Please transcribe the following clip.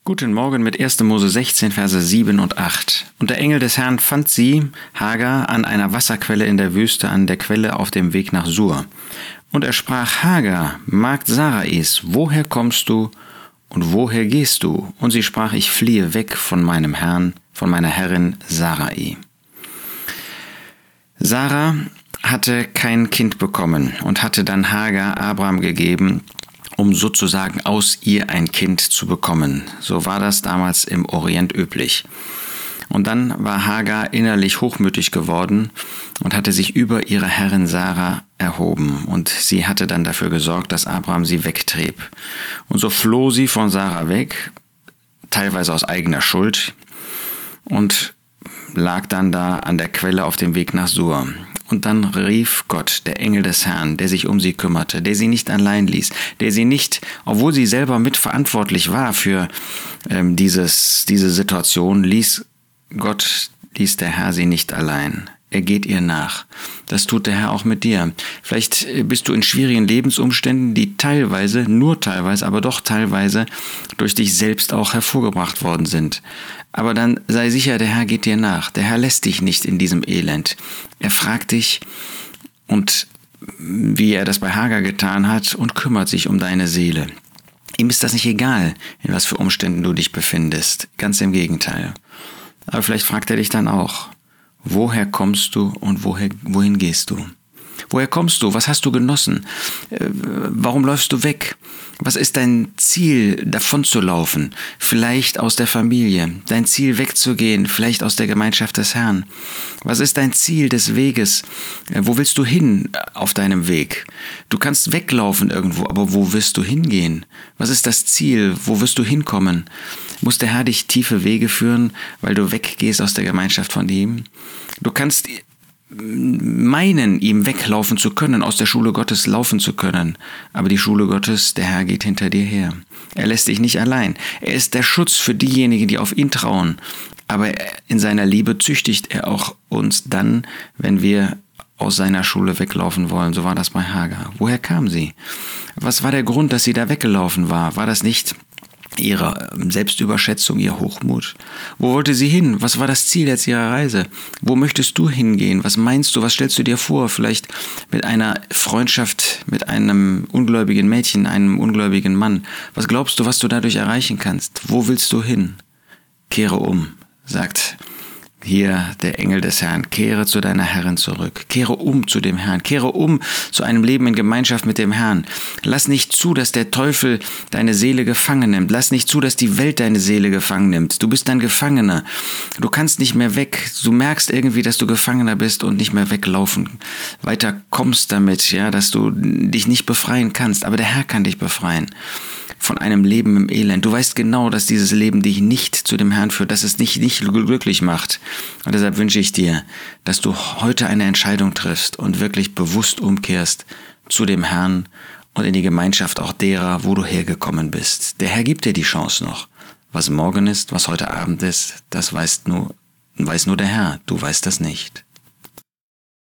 Guten Morgen mit 1. Mose 16, Verse 7 und 8. Und der Engel des Herrn fand sie, Hagar, an einer Wasserquelle in der Wüste, an der Quelle auf dem Weg nach Sur. Und er sprach: Hagar, Magd Sarais, woher kommst du und woher gehst du? Und sie sprach: Ich fliehe weg von meinem Herrn, von meiner Herrin Sarai. Sarah hatte kein Kind bekommen und hatte dann Hagar Abraham gegeben, um sozusagen aus ihr ein Kind zu bekommen. So war das damals im Orient üblich. Und dann war Hagar innerlich hochmütig geworden und hatte sich über ihre Herrin Sarah erhoben. Und sie hatte dann dafür gesorgt, dass Abraham sie wegtrieb. Und so floh sie von Sarah weg, teilweise aus eigener Schuld, und lag dann da an der Quelle auf dem Weg nach Sur. Und dann rief Gott, der Engel des Herrn, der sich um sie kümmerte, der sie nicht allein ließ, der sie nicht, obwohl sie selber mitverantwortlich war für diese Situation, ließ der Herr sie nicht allein. Er geht ihr nach. Das tut der Herr auch mit dir. Vielleicht bist du in schwierigen Lebensumständen, die teilweise, nur teilweise, aber doch teilweise durch dich selbst auch hervorgebracht worden sind. Aber dann sei sicher, der Herr geht dir nach. Der Herr lässt dich nicht in diesem Elend. Er fragt dich, und wie er das bei Hagar getan hat, und kümmert sich um deine Seele. Ihm ist das nicht egal, in was für Umständen du dich befindest. Ganz im Gegenteil. Aber vielleicht fragt er dich dann auch: Woher kommst du und wohin gehst du? Woher kommst du? Was hast du genossen? Warum läufst du weg? Was ist dein Ziel, davon zu laufen? Vielleicht aus der Familie. Dein Ziel, wegzugehen, vielleicht aus der Gemeinschaft des Herrn. Was ist dein Ziel des Weges? Wo willst du hin auf deinem Weg? Du kannst weglaufen irgendwo, aber wo wirst du hingehen? Was ist das Ziel? Wo wirst du hinkommen? Muss der Herr dich tiefe Wege führen, weil du weggehst aus der Gemeinschaft von ihm? Du kannst meinen, ihm weglaufen zu können, aus der Schule Gottes laufen zu können. Aber die Schule Gottes, der Herr geht hinter dir her. Er lässt dich nicht allein. Er ist der Schutz für diejenigen, die auf ihn trauen. Aber in seiner Liebe züchtigt er auch uns dann, wenn wir aus seiner Schule weglaufen wollen. So war das bei Hagar. Woher kam sie? Was war der Grund, dass sie da weggelaufen war? War das nicht ihre Selbstüberschätzung, ihr Hochmut? Wo wollte sie hin? Was war das Ziel jetzt ihrer Reise? Wo möchtest du hingehen? Was meinst du? Was stellst du dir vor? Vielleicht mit einer Freundschaft mit einem ungläubigen Mädchen, einem ungläubigen Mann. Was glaubst du, was du dadurch erreichen kannst? Wo willst du hin? Kehre um, sagt hier der Engel des Herrn. Kehre zu deiner Herrin zurück. Kehre um zu dem Herrn. Kehre um zu einem Leben in Gemeinschaft mit dem Herrn. Lass nicht zu, dass der Teufel deine Seele gefangen nimmt. Lass nicht zu, dass die Welt deine Seele gefangen nimmt. Du bist ein Gefangener. Du kannst nicht mehr weg. Du merkst irgendwie, dass du Gefangener bist und nicht mehr weglaufen. Weiter kommst damit, ja, dass du dich nicht befreien kannst. Aber der Herr kann dich befreien von einem Leben im Elend. Du weißt genau, dass dieses Leben dich nicht zu dem Herrn führt, dass es dich nicht glücklich macht. Und deshalb wünsche ich dir, dass du heute eine Entscheidung triffst und wirklich bewusst umkehrst zu dem Herrn und in die Gemeinschaft auch derer, wo du hergekommen bist. Der Herr gibt dir die Chance noch. Was morgen ist, was heute Abend ist, das weiß nur der Herr. Du weißt das nicht.